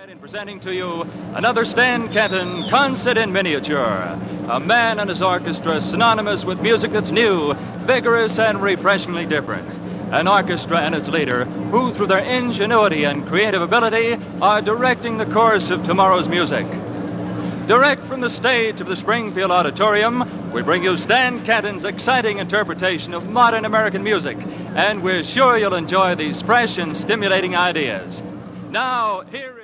In presenting to you another Stan Kenton concert in miniature. A man and his orchestra synonymous with music that's new, vigorous, and refreshingly different. An orchestra and its leader who, through their ingenuity and creative ability, are directing the course of tomorrow's music. Direct from the stage of the Springfield Auditorium, we bring you Stan Kenton's exciting interpretation of modern American music, and we're sure you'll enjoy these fresh and stimulating ideas. Now, here is...